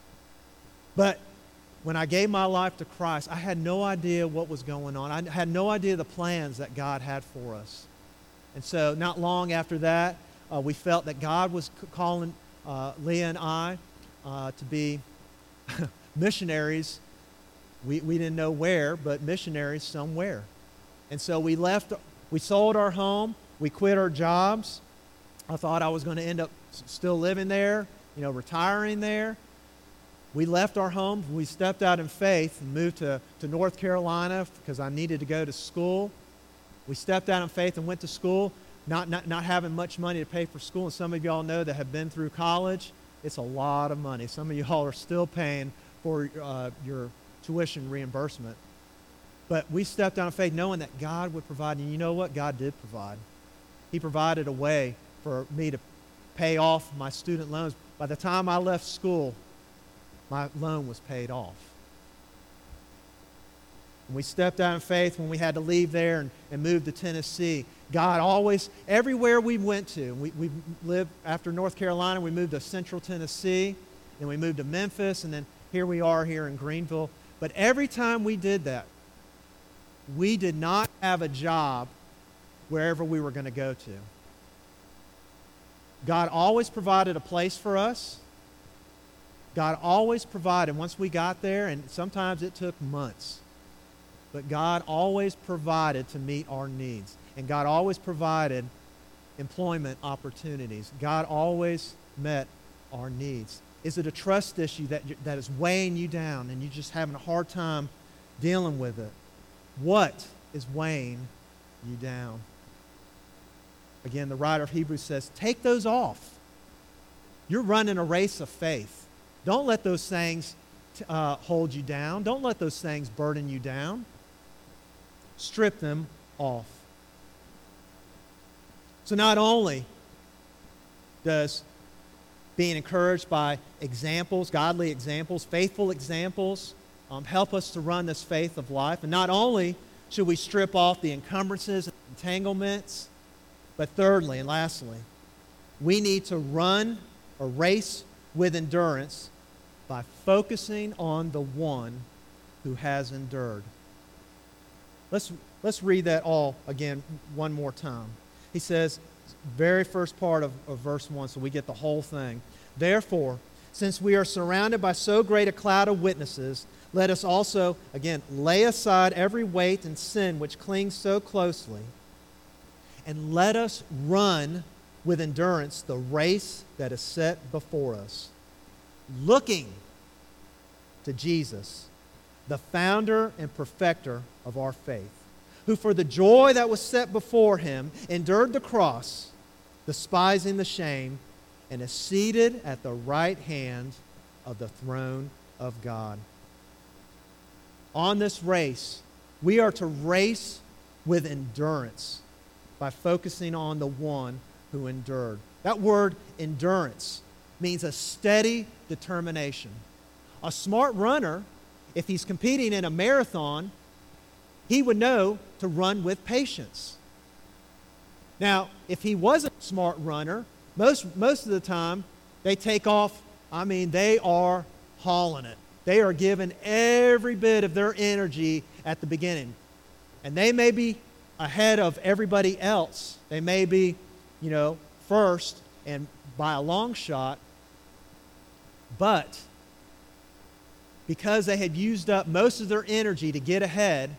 But when I gave my life to Christ, I had no idea what was going on. I had no idea the plans that God had for us. And so not long after that, uh, we felt that God was c- calling uh, Leah and I uh, to be missionaries. We, we didn't know where, but missionaries somewhere. And so we left, we sold our home, we quit our jobs. I thought I was going to end up still living there, you know, retiring there. We left our homes. We stepped out in faith and moved to, to North Carolina because I needed to go to school. We stepped out in faith and went to school, not, not, not having much money to pay for school. And some of y'all know that have been through college, it's a lot of money. Some of y'all are still paying for uh, your tuition reimbursement. But we stepped out in faith knowing that God would provide. And you know what? God did provide. He provided a way for me to pay off my student loans. By the time I left school, my loan was paid off. When we stepped out in faith, when we had to leave there and, and move to Tennessee, God always, everywhere we went to, we, we lived after North Carolina, we moved to Central Tennessee, then we moved to Memphis, and then here we are here in Greenville. But every time we did that, we did not have a job wherever we were going to go to. God always provided a place for us. God always provided once we got there, and sometimes it took months. But God always provided to meet our needs. And God always provided employment opportunities. God always met our needs. Is it a trust issue that, that is weighing you down and you're just having a hard time dealing with it? What is weighing you down? Again, the writer of Hebrews says, take those off. You're running a race of faith. Don't let those things uh, hold you down. Don't let those things burden you down. Strip them off. So not only does being encouraged by examples, godly examples, faithful examples, um, help us to run this faith of life, and not only should we strip off the encumbrances and entanglements, but thirdly and lastly, we need to run a race with endurance by focusing on the one who has endured. Let's, let's read that all again one more time. He says, very first part of, of verse one, so we get the whole thing. Therefore, since we are surrounded by so great a cloud of witnesses, let us also, again, lay aside every weight and sin which clings so closely, and let us run with endurance the race that is set before us, looking to Jesus, the founder and perfecter of our faith, who for the joy that was set before him endured the cross, despising the shame, and is seated at the right hand of the throne of God. On this race, we are to race with endurance by focusing on the one who endured. That word endurance means a steady determination. A smart runner, if he's competing in a marathon, he would know to run with patience. Now, if he wasn't a smart runner, most, most of the time, they take off, I mean, they are hauling it. They are giving every bit of their energy at the beginning. And they may be ahead of everybody else. They may be, you know, first and by a long shot. But because they had used up most of their energy to get ahead,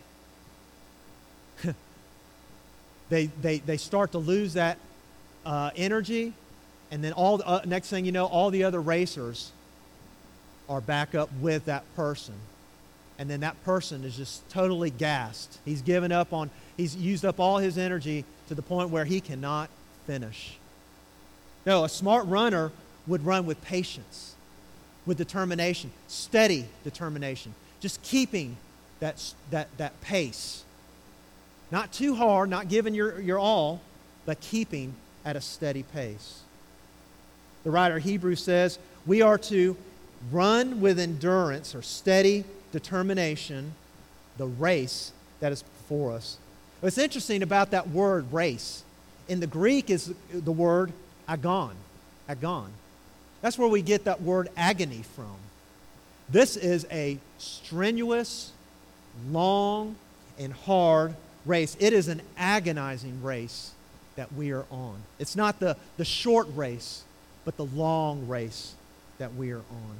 they, they, they start to lose that uh, energy. And then all the, uh, next thing you know, all the other racers are back up with that person. And then that person is just totally gassed. He's given up on, he's used up all his energy to the point where he cannot finish. No, a smart runner would run with patience, with determination, steady determination, just keeping that, that, that pace. Not too hard, not giving your, your all, but keeping at a steady pace. The writer of Hebrews says, we are to run with endurance or steady determination the race that is before us. What's interesting about that word race, in the Greek is the word agon. Agon. That's where we get that word agony from. This is a strenuous, long, and hard race. It is an agonizing race that we are on. It's not the, the short race, but the long race that we are on.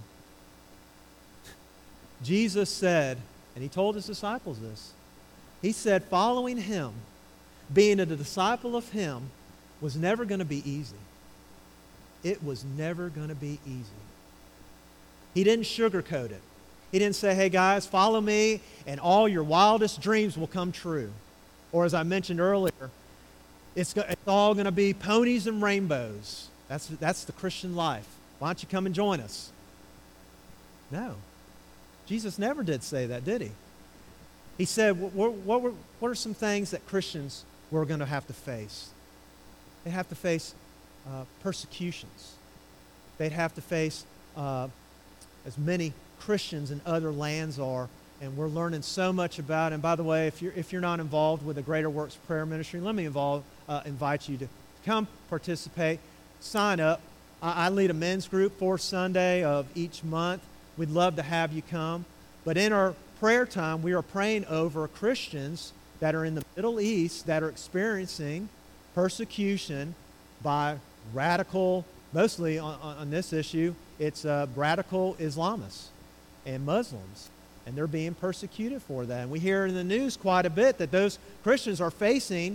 Jesus said, and he told his disciples this, he said following him, being a disciple of him, was never going to be easy. It was never going to be easy. He didn't sugarcoat it. He didn't say, hey guys, follow me and all your wildest dreams will come true. Or as I mentioned earlier, it's, it's all going to be ponies and rainbows. That's, that's the Christian life. Why don't you come and join us? No. Jesus never did say that, did he? He said, what, what, were, what are some things that Christians were going to have to face? They have to face uh, persecutions. They'd have to face, uh, as many Christians in other lands are, and we're learning so much about it. And by the way, if you're, if you're not involved with the Greater Works Prayer Ministry, let me involve, uh, invite you to come participate, sign up. I, I lead a men's group fourth Sunday of each month. We'd love to have you come. But in our prayer time, we are praying over Christians that are in the Middle East that are experiencing persecution by radical, mostly on, on this issue, it's uh, radical Islamists and Muslims. And they're being persecuted for that. And we hear in the news quite a bit that those Christians are facing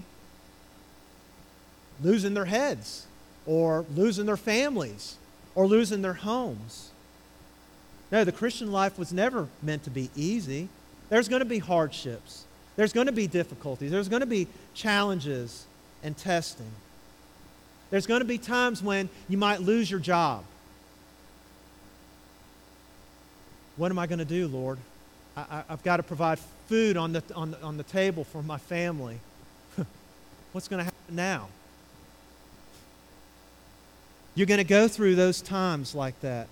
losing their heads, or losing their families, or losing their homes. No, the Christian life was never meant to be easy. There's going to be hardships. There's going to be difficulties. There's going to be challenges and testing. There's going to be times when you might lose your job. What am I going to do, Lord? I, I, I've got to provide food on the, on the, on the table for my family. What's going to happen now? You're going to go through those times like that.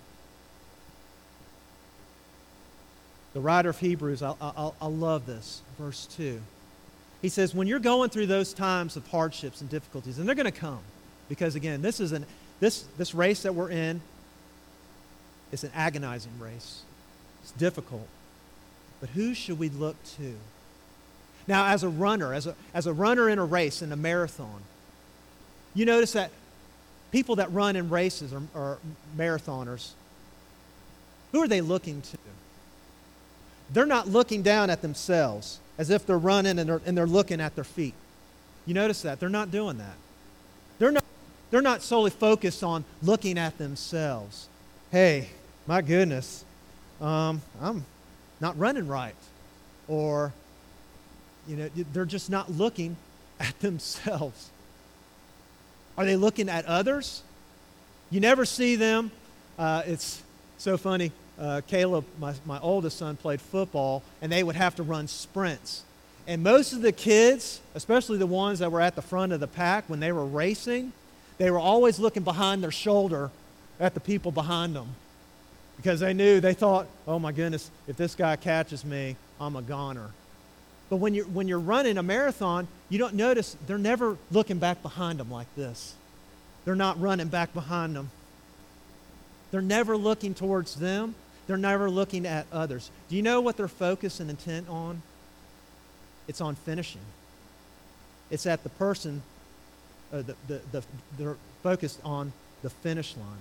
The writer of Hebrews, I, I, I love this, verse two. He says, when you're going through those times of hardships and difficulties, and they're going to come, because again, this is an this this race that we're in is an agonizing race. It's difficult. But who should we look to? Now, as a runner, as a as a runner in a race, in a marathon, you notice that people that run in races or, or marathoners, who are they looking to? They're not looking down at themselves as if they're running and they're, and they're looking at their feet. You notice that? They're not doing that. They're not, they're not solely focused on looking at themselves. Hey, my goodness, um, I'm not running right. Or, you know, they're just not looking at themselves. Are they looking at others? You never see them. Uh, it's so funny. Uh, Caleb, my, my oldest son, played football, and they would have to run sprints. And most of the kids, especially the ones that were at the front of the pack when they were racing, they were always looking behind their shoulder at the people behind them. Because they knew, they thought, oh my goodness, if this guy catches me, I'm a goner. But when you're, when you're running a marathon, you don't notice, they're never looking back behind them like this. They're not running back behind them. They're never looking towards them. They're never looking at others. Do you know what they're focused and intent on? It's on finishing. It's at the person, uh, the, the, the, they're focused on the finish line.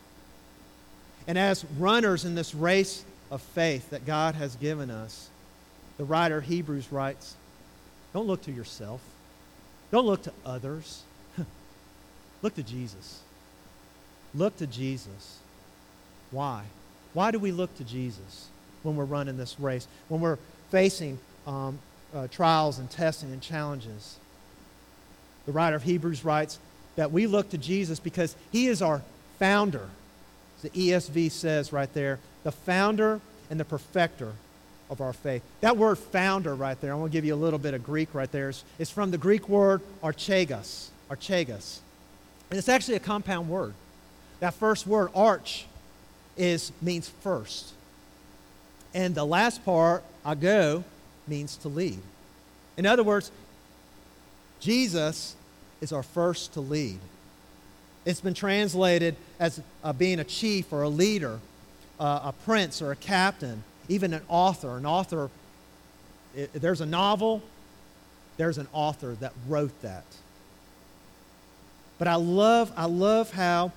And as runners in this race of faith that God has given us, the writer of Hebrews writes, don't look to yourself. Don't look to others. Look to Jesus. Look to Jesus. Why? Why do we look to Jesus when we're running this race, when we're facing um, uh, trials and testing and challenges? The writer of Hebrews writes that we look to Jesus because he is our founder. The E S V says right there, the founder and the perfecter of our faith. That word founder right there, I want to give you a little bit of Greek right there. It's, it's from the Greek word archegos, archegos. And it's actually a compound word. That first word, arch, is means first. And the last part, ago, means to lead. In other words, Jesus is our first to lead. It's been translated as uh, being a chief or a leader, uh, a prince or a captain, even an author. An author, it, there's a novel, there's an author that wrote that. But I love, I love how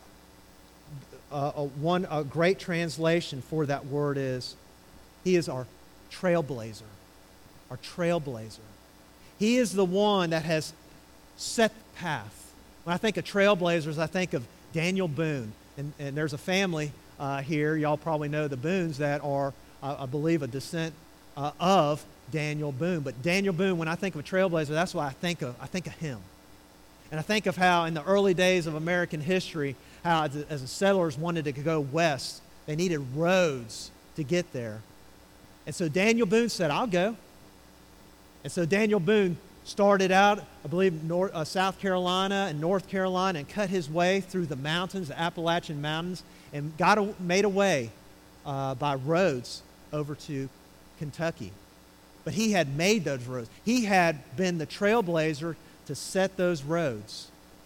Uh, a, one a great translation for that word is, he is our trailblazer, our trailblazer. He is the one that has set the path. When I think of trailblazers, I think of Daniel Boone, and, and there's a family uh, here, y'all probably know the Boones, that are, uh, I believe, a descent uh, of Daniel Boone. But Daniel Boone, when I think of a trailblazer, that's what I think of. I think of him. And I think of how in the early days of American history, how as, as the settlers wanted to go west, they needed roads to get there. And so Daniel Boone said, I'll go. And so Daniel Boone started out, I believe, North, uh, South Carolina and North Carolina, and cut his way through the mountains, the Appalachian Mountains, and got a, made a way uh, by roads over to Kentucky. But he had made those roads. He had been the trailblazer to set those roads.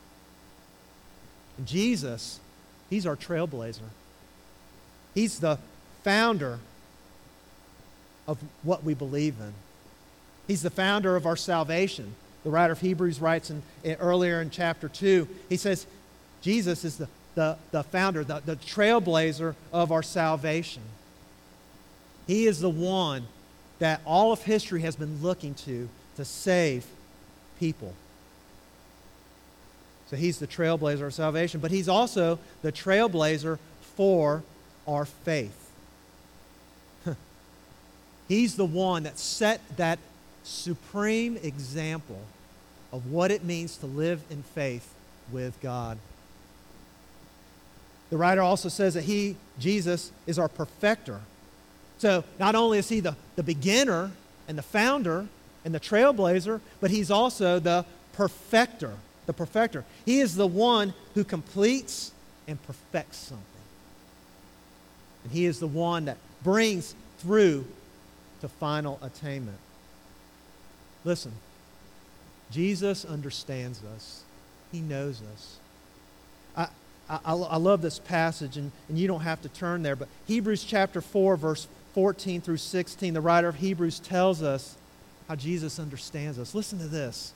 And Jesus, he's our trailblazer. He's the founder of what we believe in. He's the founder of our salvation. The writer of Hebrews writes in, in, earlier in chapter two, he says, Jesus is the, the, the founder, the, the trailblazer of our salvation. He is the one that all of history has been looking to to save people. So he's the trailblazer of salvation, but he's also the trailblazer for our faith. He's the one that set that supreme example of what it means to live in faith with God. The writer also says that he, Jesus, is our perfecter. So not only is he the, the beginner and the founder and the trailblazer, but he's also the perfecter, the perfecter. He is the one who completes and perfects something. And he is the one that brings through to final attainment. Listen, Jesus understands us. He knows us. I, I, I love this passage, and, and you don't have to turn there, but Hebrews chapter four, verse fourteen through sixteen, the writer of Hebrews tells us how Jesus understands us. Listen to this.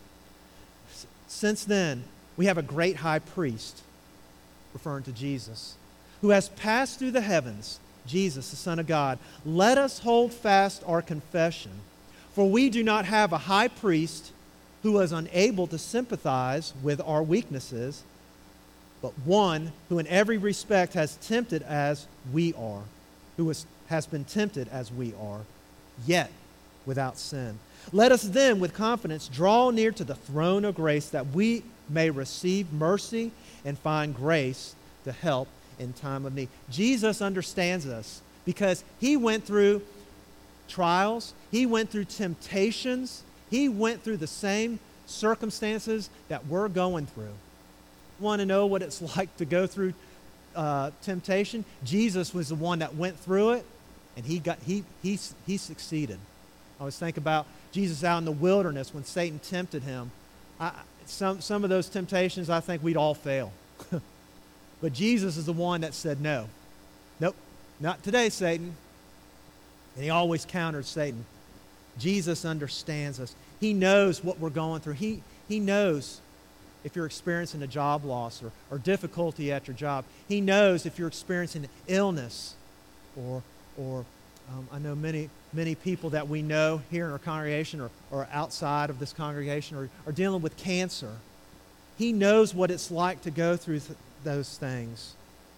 Since then, we have a great high priest, referring to Jesus, who has passed through the heavens, Jesus, the Son of God. Let us hold fast our confession, for we do not have a high priest who is unable to sympathize with our weaknesses, but one who in every respect has tempted as we are, who is, has been tempted as we are, yet without sin. Let us then with confidence draw near to the throne of grace, that we may receive mercy and find grace to help in time of need. Jesus understands us because he went through trials, he went through temptations, he went through the same circumstances that we're going through. Want to know what it's like to go through uh, temptation? Jesus was the one that went through it, and he got he he he succeeded. I always think about Jesus out in the wilderness when Satan tempted him. I, some some of those temptations, I think we'd all fail. But Jesus is the one that said, no, nope, not today, Satan. And he always countered Satan. Jesus understands us. He knows what we're going through. He, he knows if you're experiencing a job loss or, or difficulty at your job. He knows if you're experiencing illness or, or um, I know many, many people that we know here in our congregation or, or outside of this congregation are, are dealing with cancer. He knows what it's like to go through th- those things.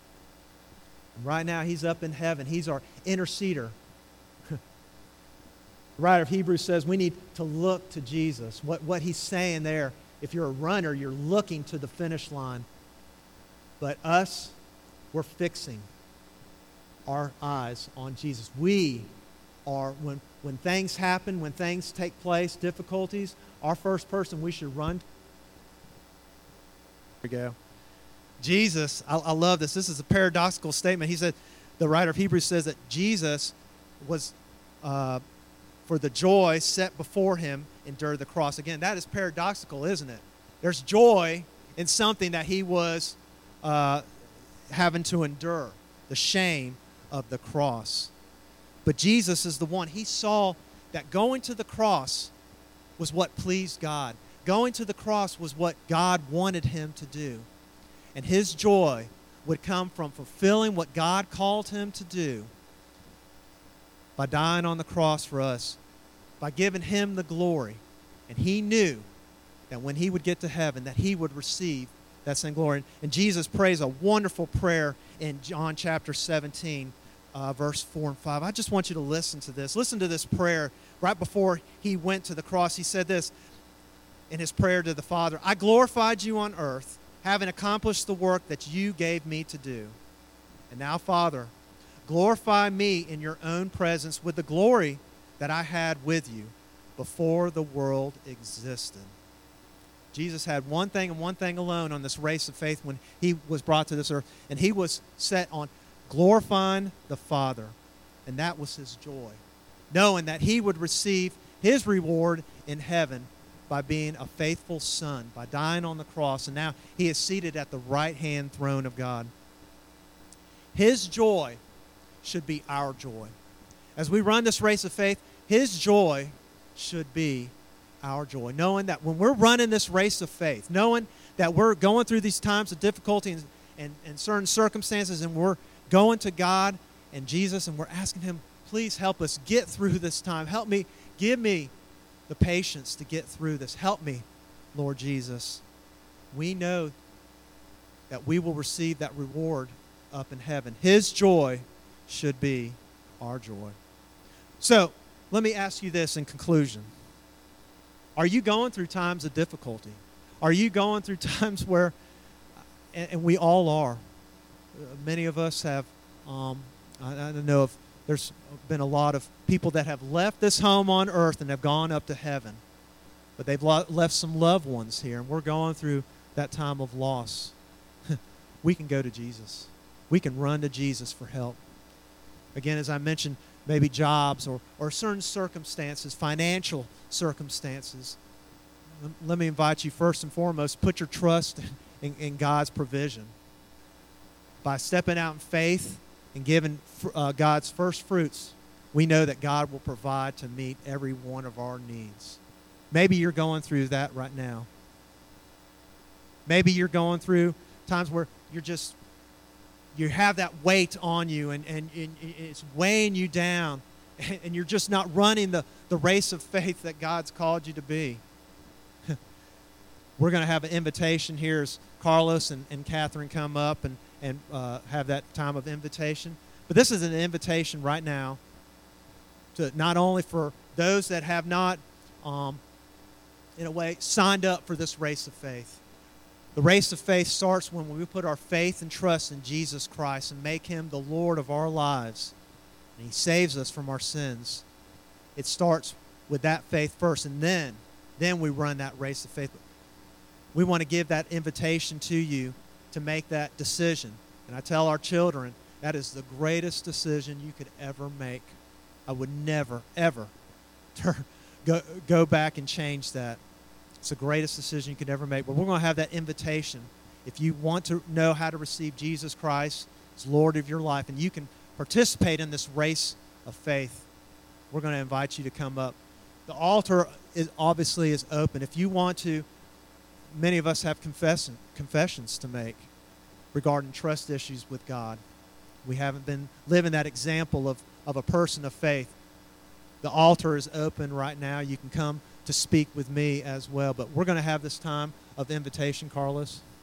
And right now, he's up in heaven. He's our interceder. The writer of Hebrews says we need to look to Jesus. What, what he's saying there, if you're a runner, you're looking to the finish line. But us, we're fixing our eyes on Jesus. We are, when, when things happen, when things take place, difficulties, our first person we should run to. There we go. Jesus, I, I love this. This is a paradoxical statement. He said, the writer of Hebrews says that Jesus was, uh, for the joy set before him, endured the cross. Again, that is paradoxical, isn't it? There's joy in something that he was uh, having to endure, the shame of the cross. But Jesus is the one. He saw that going to the cross was what pleased God. Going to the cross was what God wanted him to do. And his joy would come from fulfilling what God called him to do by dying on the cross for us, by giving him the glory. And he knew that when he would get to heaven, that he would receive that same glory. And Jesus prays a wonderful prayer in John chapter seventeen, uh, verse four and five. I just want you to listen to this. Listen to this prayer. Right before he went to the cross, he said this in his prayer to the Father: I glorified you on earth, having accomplished the work that you gave me to do. And now, Father, glorify me in your own presence with the glory that I had with you before the world existed. Jesus had one thing and one thing alone on this race of faith when he was brought to this earth, and he was set on glorifying the Father, and that was his joy. knowing that he would receive his reward in heaven by being a faithful son, by dying on the cross, and now he is seated at the right-hand throne of God. His joy should be our joy. As we run this race of faith, his joy should be our joy. Knowing that when we're running this race of faith, knowing that we're going through these times of difficulty and, and, and certain circumstances, and we're going to God and Jesus and we're asking him, please help us get through this time. Help me, give me the patience to get through this. Help me, Lord Jesus. We know that we will receive that reward up in heaven. His joy should be our joy. So, let me ask you this in conclusion. Are you going through times of difficulty? Are you going through times where, and, and we all are, many of us have, um, I, I don't know if there's been a lot of people that have left this home on earth and have gone up to heaven, but they've lo- left some loved ones here, and we're going through that time of loss. We can go to Jesus. We can run to Jesus for help. Again, as I mentioned, maybe jobs or, or certain circumstances, financial circumstances. Let me invite you first and foremost, put your trust in, in God's provision. By stepping out in faith and giving uh, God's first fruits, we know that God will provide to meet every one of our needs. Maybe you're going through that right now. Maybe you're going through times where you're just you have that weight on you and, and, and it's weighing you down and you're just not running the, the race of faith that God's called you to be. We're going to have an invitation here as Carlos and, and Catherine come up and, and uh, have that time of invitation. But this is an invitation right now to not only for those that have not, um, in a way, signed up for this race of faith. The race of faith starts when we put our faith and trust in Jesus Christ and make him the Lord of our lives. And he saves us from our sins. It starts with that faith first, and then, then we run that race of faith. We want to give that invitation to you to make that decision. And I tell our children, that is the greatest decision you could ever make. I would never, ever turn, go, go back and change that. It's the greatest decision you could ever make. But we're going to have that invitation. If you want to know how to receive Jesus Christ as Lord of your life, and you can participate in this race of faith, we're going to invite you to come up. The altar is obviously is open. If you want to, many of us have confession, confessions to make regarding trust issues with God. We haven't been living that example of, of a person of faith. The altar is open right now. You can come to speak with me as well. But we're going to have this time of invitation, Carlos.